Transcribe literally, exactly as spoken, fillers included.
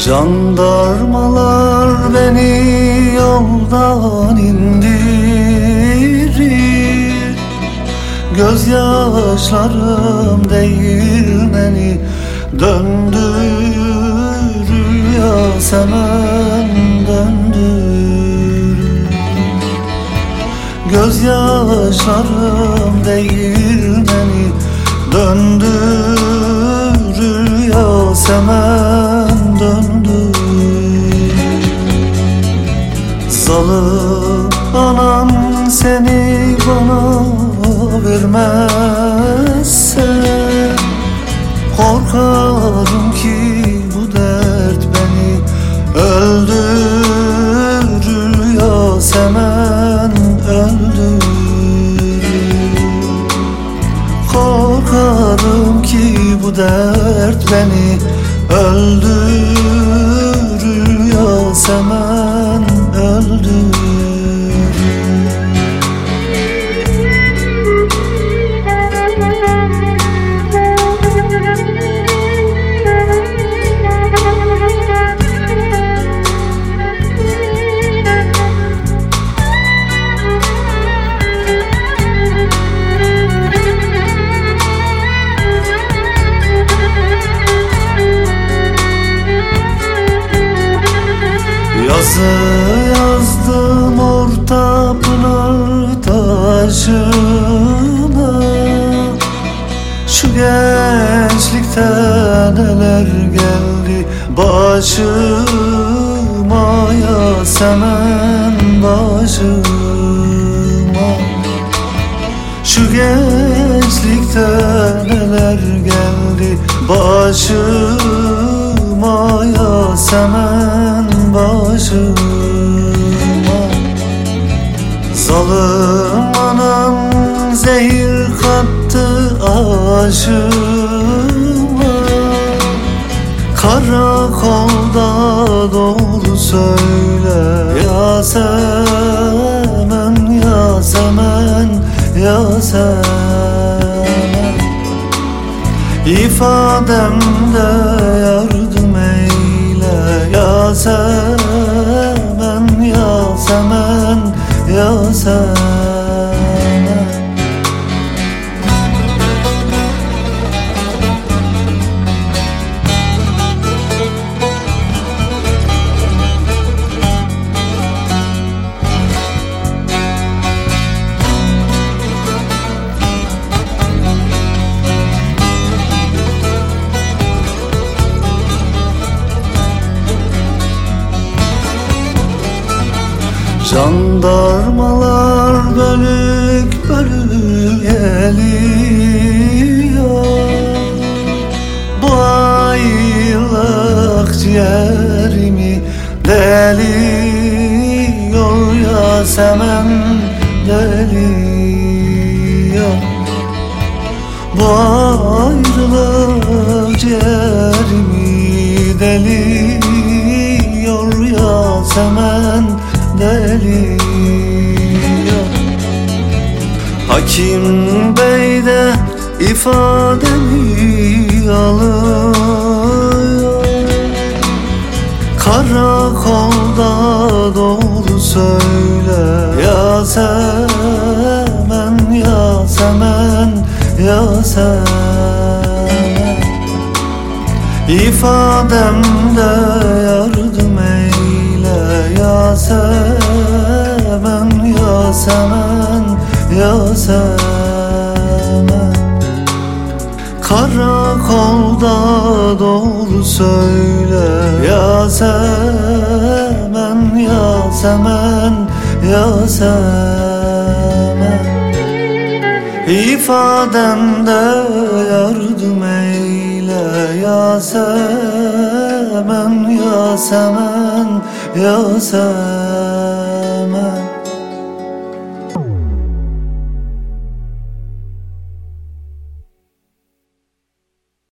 Jandarmalar beni yoldan indirir, gözyaşlarım değirmeni döndürür, Yasemen döndürür. Gözyaşlarım değirmeni döndürür, Yasemen döndürür. Zalim anam seni bana vermezse, korkarım ki bu dert beni öldürür, Yasemen öldürür. Korkarım ki bu dert beni öldürür, Yasemen öldürür. Yazı yazdım orta pınar taşına, şu gençlikte neler geldi başıma, Yasemen başıma. Şu gençlikte neler geldi başıma, Yasemen başıma. Zalim anam zehir kattı aşıma, karakolda doğru söyle, Yasemen, Yasemen, Yasemen. İfademde yardım eyle, Yasemen, Yasemen, Yasemen. Jandarmalar bölük bölük geliyor, bu ayrılık ciğerimi deliyor, Yasemen deliyor. Bu ayrılık ciğerimi deliyor, Yasemen deliyor. Hakim bey de ifademi alıyor, karakolda doğru söyle, Yasemen, Yasemen, Yasemen. İfademde yardım eyle, Yasemen, Yasemen, Yasemen. Karakolda doğru söyle, Yasemen, Yasemen, Yasemen. İfademde yardım eyle, Yasemen, Yasemen, Yasemen.